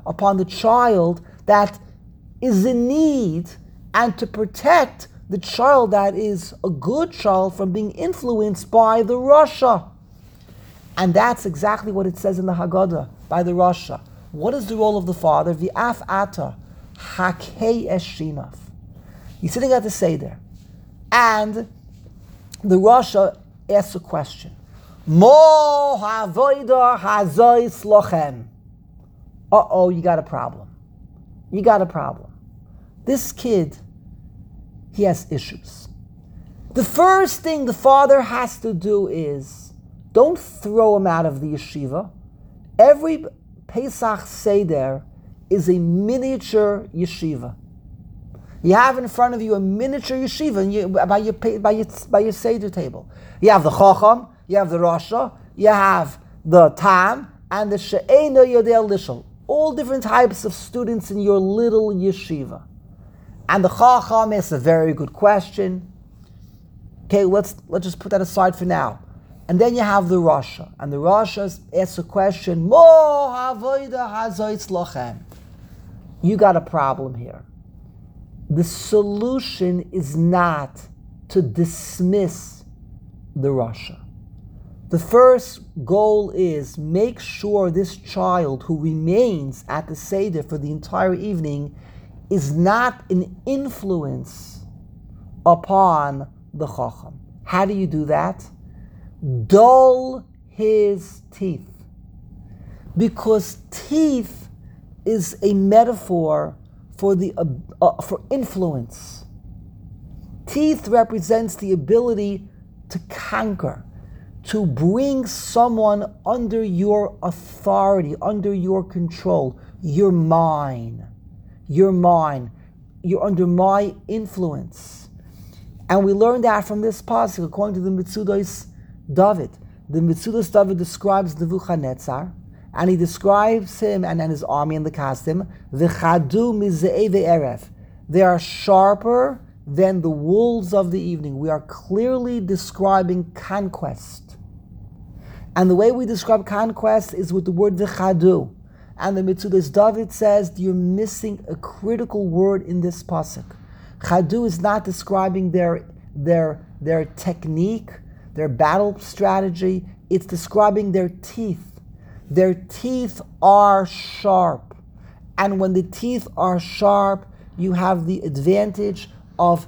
upon the child that is in need, and to protect the child that is a good child from being influenced by the Rasha. And that's exactly what it says in the Haggadah, by the Rasha. What is the role of the father? V'af ata hakei eshinaf. He's sitting at the Seder, and the Rasha asks a question. Mo havoida hazois lochem. Uh-oh, you got a problem. You got a problem. This kid, he has issues. The first thing the father has to do is, don't throw him out of the yeshiva. Every Pesach Seder is a miniature yeshiva. You have in front of you a miniature yeshiva by your Seder table. You have the Chacham, you have the Rasha, you have the Tam, and the She'ena Yodel Lishal. All different types of students in your little yeshiva. And the Chacham asks a very good question. Okay, let's just put that aside for now. And then you have the Rasha. And the Rasha asks a question, Mo havoida hazoitz lochem. You got a problem here. The solution is not to dismiss the Rasha. The first goal is make sure this child who remains at the Seder for the entire evening is not an influence upon the Chacham. How do you do that? Dull his teeth. Because teeth is a metaphor for for influence. Teeth represents the ability to conquer, to bring someone under your authority, under your control. You're mine. You're mine. You're under my influence. And we learned that from this pasuk, according to the Mitzudos David. The Mitzudos David describes Nebuchadnezzar, and he describes him and his army and the Kasdim, V'chadu mizei ve'erev. They are sharper than the wolves of the evening. We are clearly describing conquest. And the way we describe conquest is with the word V'chadu. And the Mitzudos David says you're missing a critical word in this pasuk. Chadu is not describing their technique, their battle strategy. It's describing their teeth. Their teeth are sharp. And when the teeth are sharp, you have the advantage of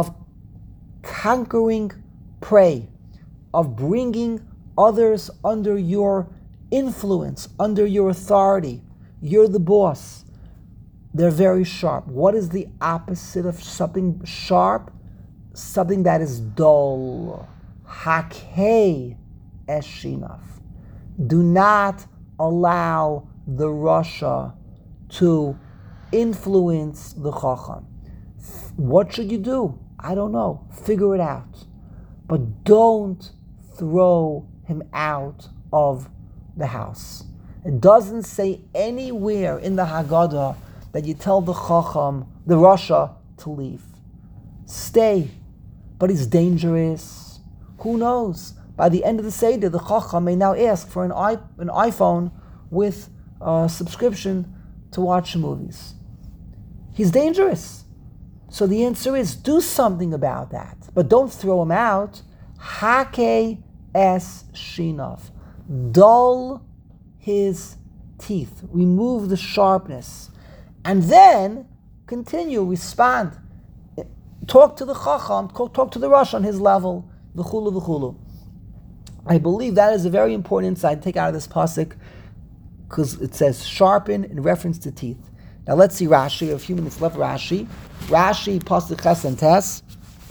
conquering prey, of bringing others under your influence, under your authority. You're the boss. They're very sharp. What is the opposite of something sharp? Something that is dull. Hakei eshinaf. Do not allow the Rasha to influence the Chacham. What should you do? I don't know. Figure it out. But don't throw him out of the house. It doesn't say anywhere in the Haggadah that you tell the Chacham, the Rasha, to leave. Stay. But he's dangerous. Who knows? By the end of the Seder, the Chacham may now ask for an iPhone with a subscription to watch movies. He's dangerous. So the answer is, do something about that. But don't throw him out. Hakei es shinaf. Dull his teeth. Remove the sharpness. And then continue, respond. Talk to the Chacham, talk to the Rasha on his level. V'chulu v'chulu. I believe that is a very important insight to take out of this pasuk, because it says sharpen in reference to teeth. Now let's see Rashi. We have a few minutes left. Rashi, pasuk ches and tes.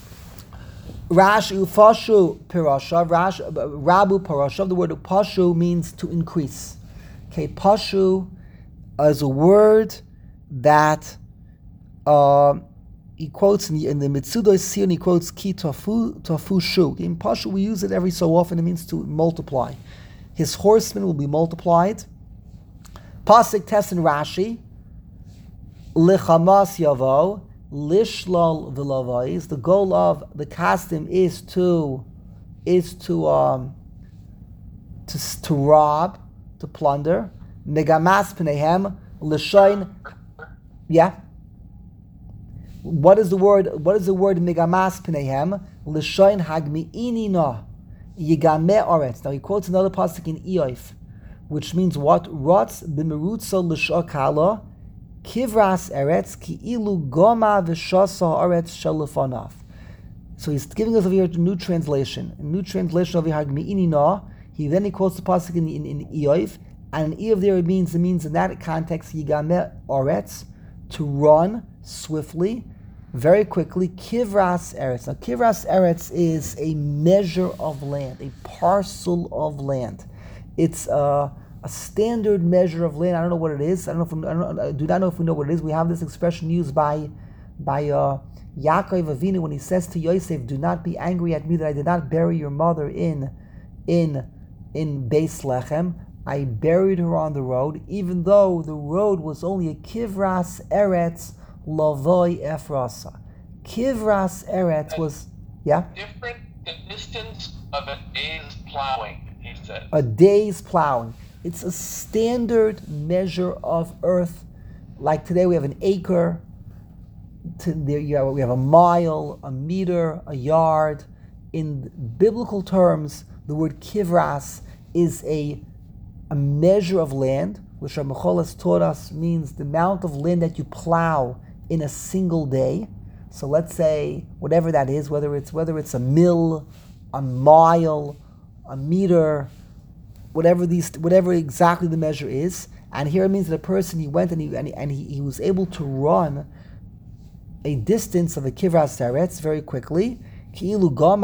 Rashi ufashu pirasha. Rabu parasha. The word pashu means to increase. Okay, pashu is a word that he quotes in the Mitzudos Sion. He quotes ki tofu shu. In pashu we use it every so often. It means to multiply. His horsemen will be multiplied. Pasuk tes in Rashi. Lichamas yavo, lishlal v'lavais. The goal of the Kasdim is to rob, to plunder. Megamas pneihem, L'shain, yeah. What is the word megamas pneihem? L'shain hagmi'ini no. Yigame oretz. Now he quotes another pasuk in Eof, which means what? Rotz b'merutza l'shah kala, kivras eretz ki ilu goma v'shasa oretz shalufanav. So he's giving us over here a new translation. A new translation of Hagmi'ini na. He quotes the pasuk in Eof, and in Eof there it means in that context Yigame oretz, to run swiftly, very quickly. Kivras eretz. Now kivras eretz is a measure of land, a parcel of land. It's a standard measure of land. I don't know what it is. I do not know if we know what it is. We have this expression used by Yaakov Avinu when he says to Yosef, "Do not be angry at me that I did not bury your mother in Beis Lechem. I buried her on the road, even though the road was only a kivras eretz lavoi efrasa." Kivras eretz was different the distance of a day's plowing. He says a day's plowing. It's a standard measure of earth. Like today, we have an acre. We have a mile, a meter, a yard. In biblical terms, the word kivras is a measure of land, which Ramachol has taught us means the amount of land that you plow in a single day. So let's say whatever that is, whether it's a mill, a mile, a meter, whatever exactly the measure is. And here it means that a person, he went and he was able to run a distance of a kivras eretz very quickly. When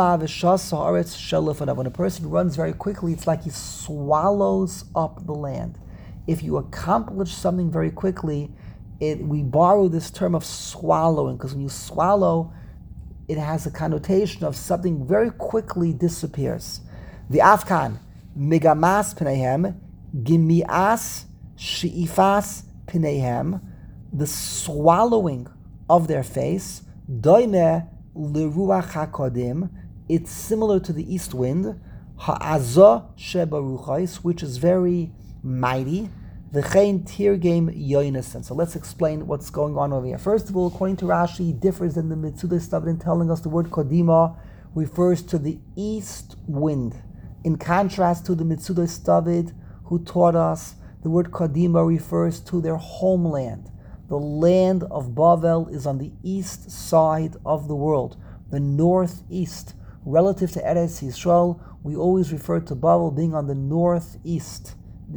a person runs very quickly, it's like he swallows up the land. If you accomplish something very quickly, we borrow this term of swallowing, because when you swallow, it has a connotation of something very quickly disappears. The Afkan, megamas pneihem, gimias she'ifas pneihem, the swallowing of their face, doime l'ruach hakodim, it's similar to the east wind, ha'azah shebaruchais, which is very mighty, v'chein tirgem yoinasen. So let's explain what's going on over here. First of all, according to Rashi, he differs in the Metzudas David in telling us the word kodima refers to the east wind. In contrast to the Metzudas David, who taught us the word kodima refers to their homeland. The land of Bavel is on the east side of the world, the northeast. Relative to Eretz Yisrael, we always refer to Bavel being on the northeast.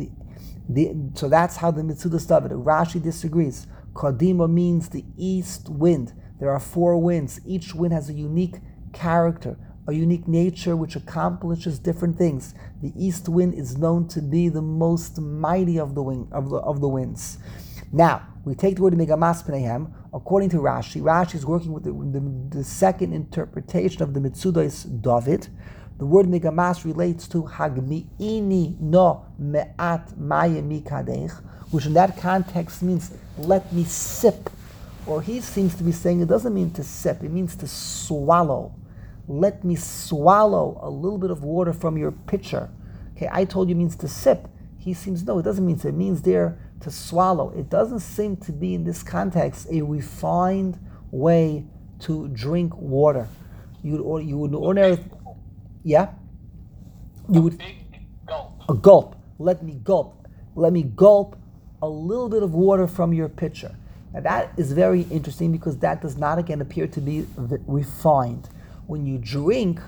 So that's how the Metzudas David. Rashi disagrees. Kadima means the east wind. There are 4 winds. Each wind has a unique character, a unique nature which accomplishes different things. The east wind is known to be the most mighty of the winds. Now, we take the word megamas pneihem. According to Rashi, Rashi is working with the second interpretation of the Metzudas David. The word megamas relates to hagmi'ini no me'at mayim mikadech, which in that context means let me sip. Or he seems to be saying it doesn't mean to sip, it means to swallow. Let me swallow a little bit of water from your pitcher. Okay, I told you it means to sip. He seems, no, it doesn't mean to. It means there to swallow. It doesn't seem to be in this context a refined way to drink water. You would ordinarily, yeah? You would, big gulp. a gulp. Let me gulp. Let me gulp a little bit of water from your pitcher. Now that is very interesting because that does not again appear to be refined. When you drink,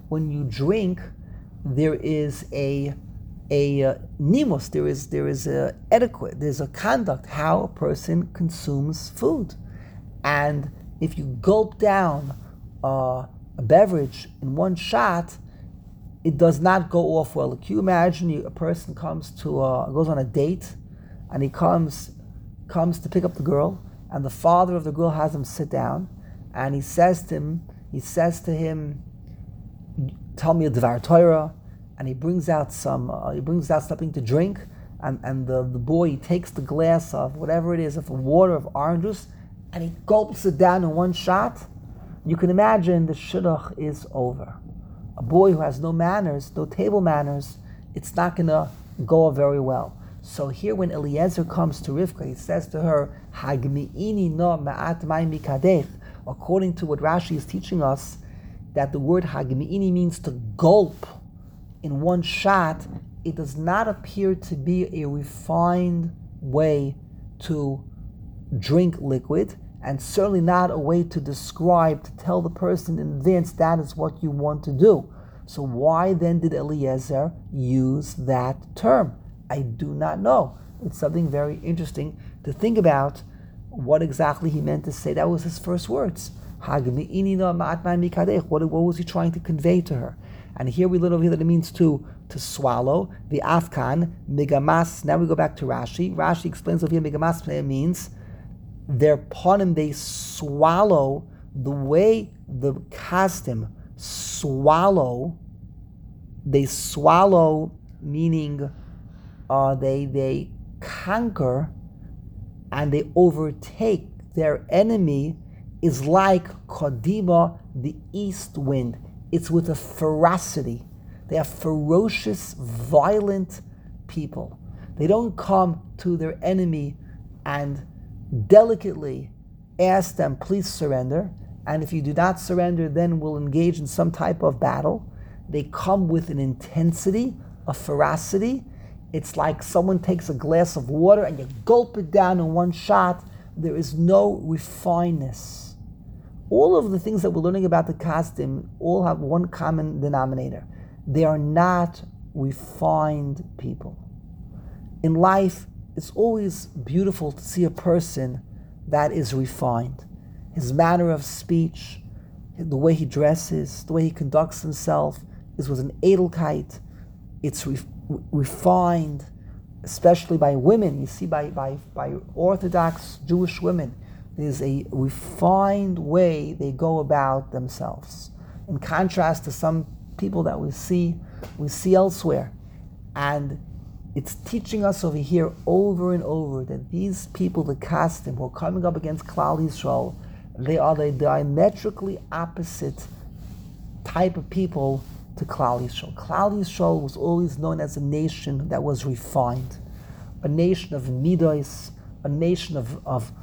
there is a nimus, there is a etiquette, there's a conduct, how a person consumes food. And if you gulp down a beverage in one shot, it does not go off well. Can you imagine a person goes on a date, and he comes to pick up the girl, and the father of the girl has him sit down, and he says to him, tell me a Dvar Torah, and he brings out something to drink, and the boy takes the glass of whatever it is, of water, of orange juice, and he gulps it down in one shot. You can imagine the shidduch is over. A boy who has no manners, no table manners, it's not going to go very well. So here when Eliezer comes to Rivka, he says to her, Hagmi'ini no ma'at mayim mikadech. According to what Rashi is teaching us, that the word Hagmi'ini means to gulp in one shot. It does not appear to be a refined way to drink liquid, and certainly not a way to describe, to tell the person in advance that is what you want to do. So why then did Eliezer use that term? I do not know. It's something very interesting to think about what exactly he meant to say. That was his first words. What was he trying to convey to her? And here we learn over here that it means to swallow. The afkan, migamas. Now we go back to Rashi. Rashi explains over here, migamas means their panim, they swallow the way the kasdim swallow. They swallow, meaning they conquer and they overtake their enemy, is like Kodima, the east wind. It's with a ferocity. They are ferocious, violent people. They don't come to their enemy and delicately ask them, please surrender. And if you do not surrender, then we'll engage in some type of battle. They come with an intensity, a ferocity. It's like someone takes a glass of water and you gulp it down in one shot. There is no refinedness. All of the things that we're learning about the Kasdim all have one common denominator. They are not refined people. In life, it's always beautiful to see a person that is refined. His manner of speech, the way he dresses, the way he conducts himself is with an edelkeit. It's refined, especially by women. You see by Orthodox Jewish women, there's a refined way they go about themselves. In contrast to some people that we see elsewhere. And it's teaching us over here over and over that these people, the Kasdim, who are coming up against Klal Yisrael, they are the diametrically opposite type of people to Klal Yisrael. Klal Yisrael was always known as a nation that was refined, a nation of midos, a nation of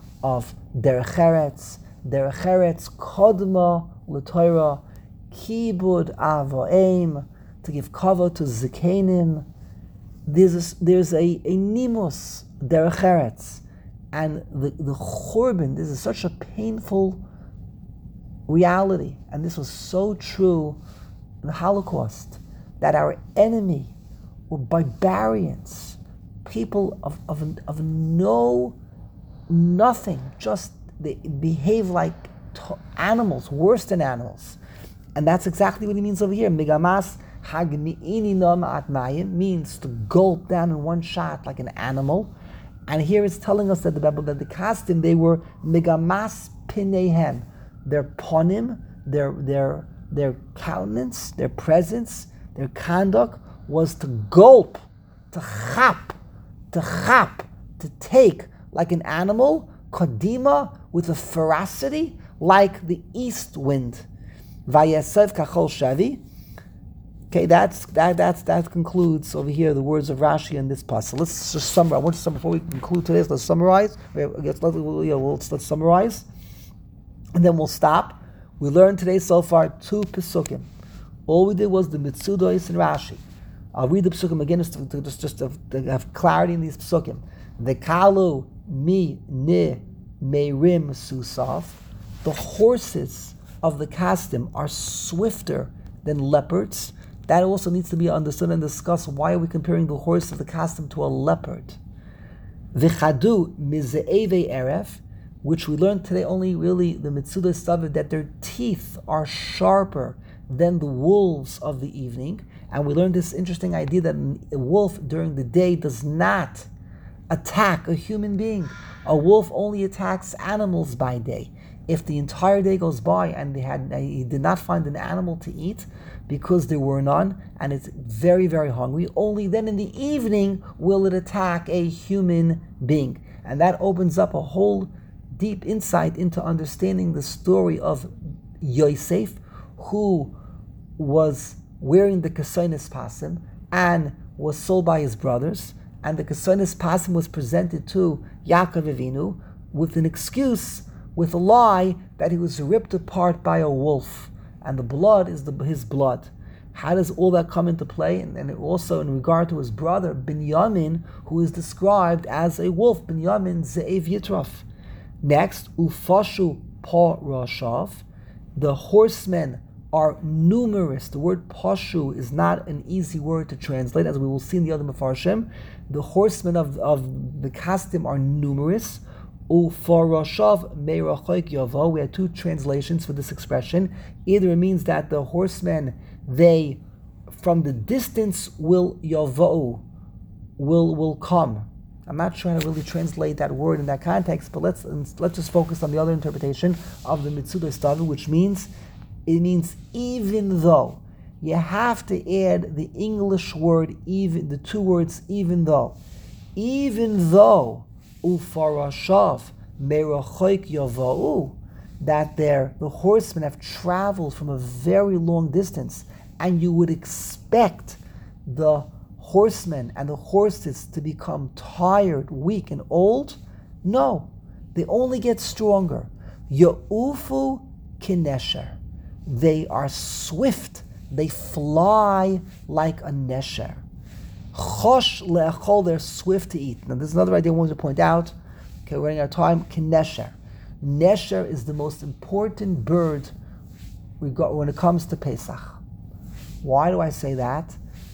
derech eretz. Derech eretz kodma l'Torah, kibud avoim, to give cover to zikenim. There's a nimus derech eretz, and the churban. This is such a painful reality, and this was so true in the Holocaust, that our enemy were barbarians, people of nothing, just they behave like animals, worse than animals. And that's exactly what he means over here. Migamas hagmi'ini no ma'at mayim means to gulp down in one shot like an animal. And here it's telling us that the Kasdim, they were migamas pinehem, their ponim, their countenance, their presence, their conduct was to gulp, to chap, to take like an animal, kodima, with a ferocity like the east wind. Vayesev kachol shavi. Okay, that concludes over here the words of Rashi in this passage. Let's just summarize. I want to before we conclude today's. Let's summarize. Let's summarize, and then we'll stop. We learned today so far 2 pesukim. All we did was the mitzudos and Rashi. I'll read the pesukim again just to have clarity in these pesukim. The kalu mi ne meirim susav. The horses of the Kasdim are swifter than leopards. That also needs to be understood and discussed. Why are we comparing the horse of the Kasdim to a leopard? V'chadu mize'eve eref, which we learned today only really the Mitzudah Stavit, that their teeth are sharper than the wolves of the evening. And we learned this interesting idea that a wolf during the day does not attack a human being. A wolf only attacks animals by day. If the entire day goes by and he did not find an animal to eat because there were none, and it's very, very hungry, only then in the evening will it attack a human being. And that opens up a whole deep insight into understanding the story of Yosef, who was wearing the Kesonis Pasim and was sold by his brothers. and the Kesonis Pasim was presented to Yaakov Avinu with an excuse, with a lie, that he was ripped apart by a wolf, and the blood is his blood. How does all that come into play? And also in regard to his brother, Binyamin, who is described as a wolf, Binyamin Ze'ev Yitraf. Next, Ufashu Pa Rashav, the horsemen are numerous. The word Pashu is not an easy word to translate, as we will see in the other Mefarshim. The horsemen of the Kasdim are numerous. Ufarashav Meirachoik Yavo. We had two translations for this expression. Either it means that the horsemen, they from the distance will Yavo, will come. I'm not trying to really translate that word in that context, but let's just focus on the other interpretation of the Mitzudas David, which means even though. You have to add the English word even, the two words even though. Even though Ufarashav Merachoik Yavau, that the horsemen have traveled from a very long distance, and you would expect the horsemen and the horses to become tired, weak, and old. No, they only get stronger. Ya'ufu kinesher. They are swift. They fly like a nesher. Chosh le'echol, they're swift to eat. Now, there's another idea I wanted to point out. Okay, we're running out of time. Kinesher. Nesher is the most important bird when it comes to Pesach. Why do I say that?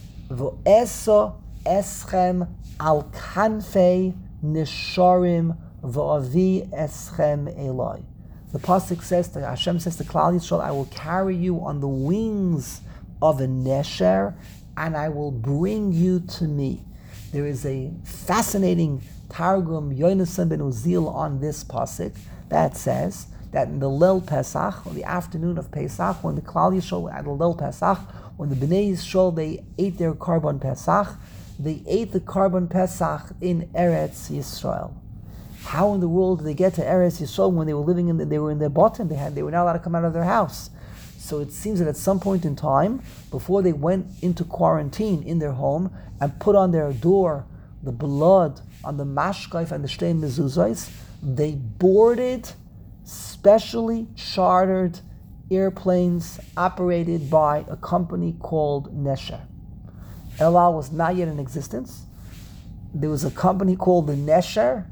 V'eso eschem al kanfei nisharim v'avi eschem eloi. The pasuk says that Hashem says to Klal Yisrael, I will carry you on the wings of a nesher, and I will bring you to me. There is a fascinating Targum Yonasan ben Uzil on this pasuk that says that in the Leil Pesach, on the afternoon of Pesach, when the Klal Yisrael at the Leil Pesach, when the Bnei Yisrael they ate their Karban Pesach, they ate the Karban Pesach in Eretz Yisrael. How in the world did they get to Eretz Yisrael when they were living they were in their bottom? They were not allowed to come out of their house. So it seems that at some point in time, before they went into quarantine in their home and put on their door the blood on the mashkaif and the shtei mezuzos, they boarded specially chartered airplanes operated by a company called Nesher. El Al was not yet in existence. There was a company called the Nesher,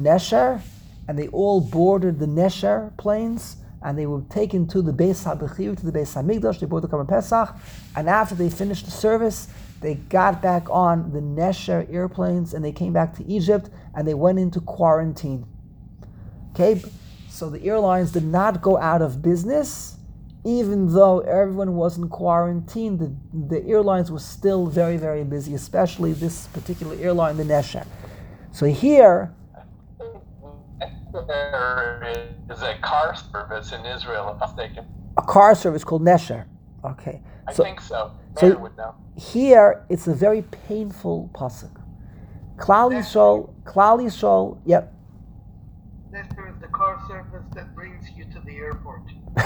and they all boarded the Nesher planes, and they were taken to the Beis HaBechir, to the Beis HaMikdash. They boarded the Karban Pesach, and after they finished the service, they got back on the Nesher airplanes, and they came back to Egypt, and they went into quarantine. Okay, so the airlines did not go out of business, even though everyone was in quarantine. The airlines were still very, very busy, especially this particular airline, the Nesher. So here, there is a car service in Israel, if I'm mistaken. A car service called Nesher. Okay. I think so. So would know. Here, it's a very painful pasuk. Klal Yisrael, yep. Nesher is the car service that brings you to the airport.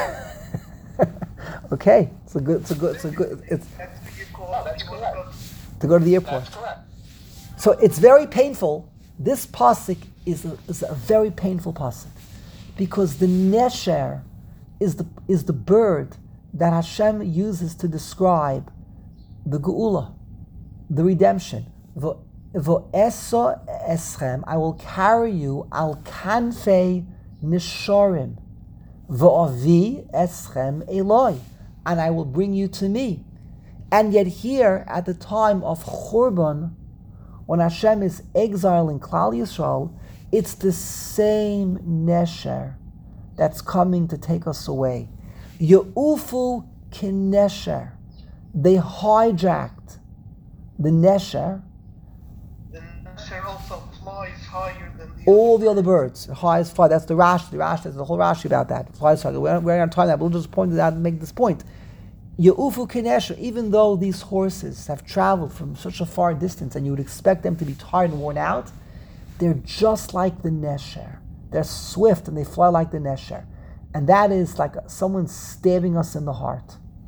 Okay, it's That's what you call that's correct. to go to the airport. That's correct. So it's very painful. This pasuk is a very painful pasuk, because the nesher is the bird that Hashem uses to describe the geula, the redemption. V'eso eschem, I will carry you al kanfei nisharim, v'avi eschem eloi, and I will bring you to me. And yet here, at the time of Churban, when Hashem is exiling Klal Yisrael, it's the same nesher that's coming to take us away. Ya'ufu kinesher. They hijacked the nesher. The Nesher also flies higher than All the other birds. Highest fly. That's the Rashi. There's the whole Rashi about that. It flies higher. We're not time that, but we'll just point it out and make this point. Ya'ufu kinesher. Even though these horses have traveled from such a far distance, and you would expect them to be tired and worn out, they're just like the nesher. They're swift and they fly like the nesher. And that is like someone stabbing us in the heart.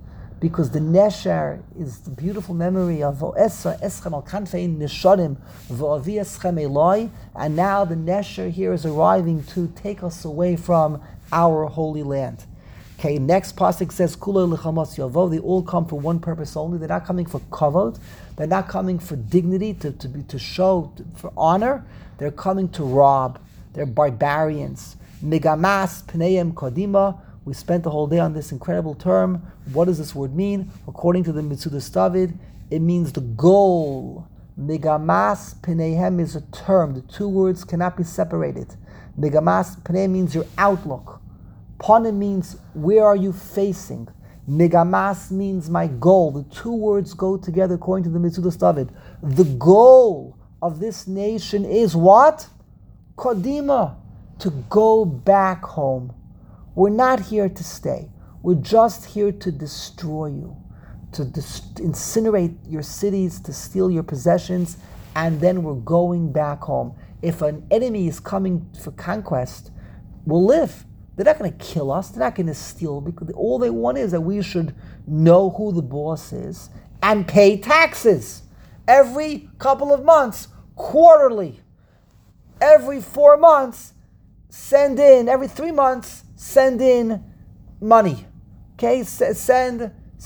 because the Nesher is the beautiful memory of Vo'esa Eschem al Kanfein Nishadim Vo'avi Eschem Eloi, and now the Nesher here is arriving to take us away from our holy land. Okay, next pasuk says Kuloi L'chamos Yavo. They all come for one purpose only. They're not coming for kavod. They're not coming for dignity, to show, for honor. They're coming to rob. They're barbarians. Megamas Pneim Kodima. We spent the whole day on this incredible term. What does this word mean? According to the Mitzudas David, it means the goal. Megamas Pneihem is a term. The two words cannot be separated. Megamas Pnei means your outlook. Panim means where are you facing. Megamas means my goal. The two words go together according to the Mitzudas David. The goal of this nation is what? Kodima. To go back home. We're not here to stay. We're just here to destroy you, to incinerate your cities, to steal your possessions, and then we're going back home. If an enemy is coming for conquest, we'll live. They're not going to kill us. They're not going to steal, because all they want is that we should know who the boss is and pay taxes every couple of months, quarterly. Every 4 months, send in. Every 3 months, send in money. Okay, send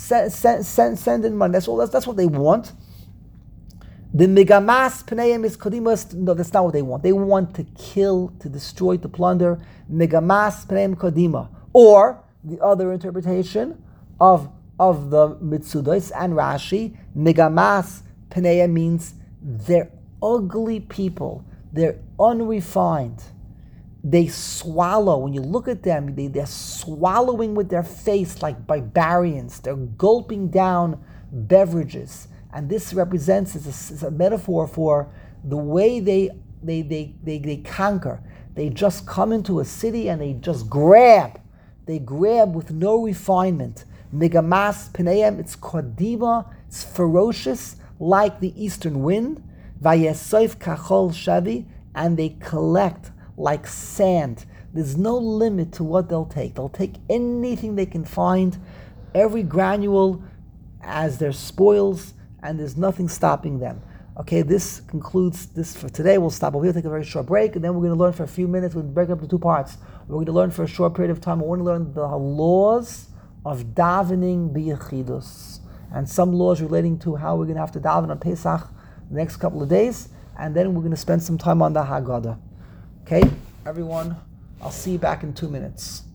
in money. That's all. That's what they want. The megamas pneim is kodimas. No, that's not what they want. They want to kill, to destroy, to plunder. Megamas pneim kodima. Or the other interpretation of the Mitzudas and Rashi, megamas pneim means they're ugly people. They're unrefined. They swallow. When you look at them, they're swallowing with their face like barbarians. They're gulping down beverages. And this represents, is a metaphor for the way they conquer. They just come into a city and they just grab. They grab with no refinement. Megamas Pneim, it's kodima, it's ferocious like the eastern wind. Vayesoif kachol shavi, and they collect like sand. There's no limit to what they'll take. They'll take anything they can find, every granule as their spoils, and there's nothing stopping them. Okay, this concludes this for today. We'll stop over here, take a very short break, and then we're going to learn for a few minutes. We'll break up into 2 parts. We're going to learn for a short period of time. We're going to learn the laws of davening b'yechidus, and some laws relating to how we're going to have to daven on Pesach the next couple of days, and then we're going to spend some time on the Haggadah. Okay, everyone, I'll see you back in 2 minutes.